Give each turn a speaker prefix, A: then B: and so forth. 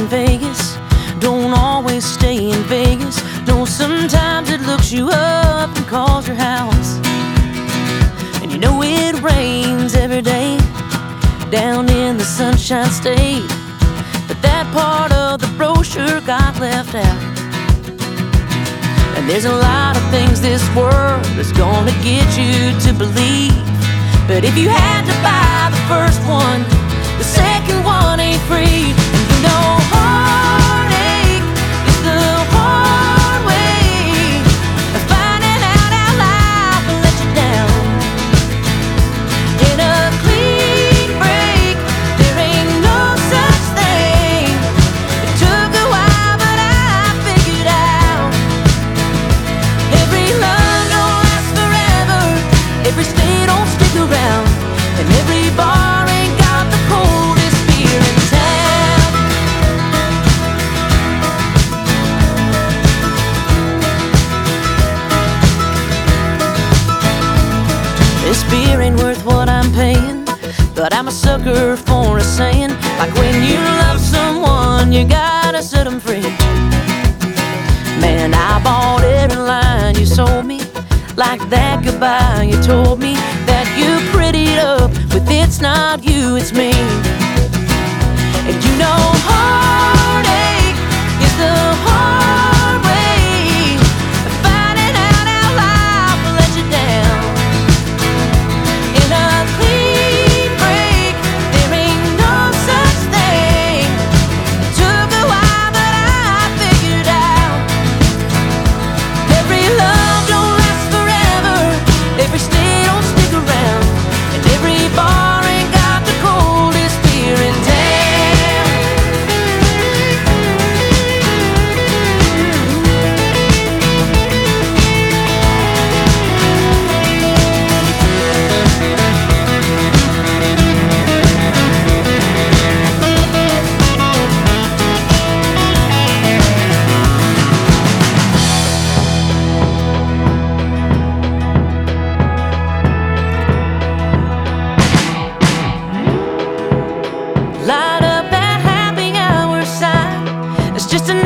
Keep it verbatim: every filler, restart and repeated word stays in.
A: Vegas don't always stay in Vegas. No, sometimes it looks you up and calls your house. And you know it rains every day down in the Sunshine State, but that part of the brochure got left out. And there's a lot of things this world is gonna get you to believe, but if you had to buy the first one, the second one ain't free. And you know heartache is the hard way of finding out how life will let you down. In a clean break, there ain't no such thing. It took a while, but I figured out every love don't last forever, every stay don't stick around, and every bar ain't got the coldest beer in town. This beer ain't worth what I'm paying, but I'm a sucker for a saying, like when you love someone, you gotta set them free. Man, I bought every line you sold me, like that goodbye you told me that you prettied up with "it's not you, it's me." And you know heartache is the hard way of finding out how life will let you down. In a clean break, there ain't no such thing. It took a while, but I figured out every love don't last forever, every stay don't stick around, and every bar ain't got the coldest beer in town. Light up that happy hour sign. It's just an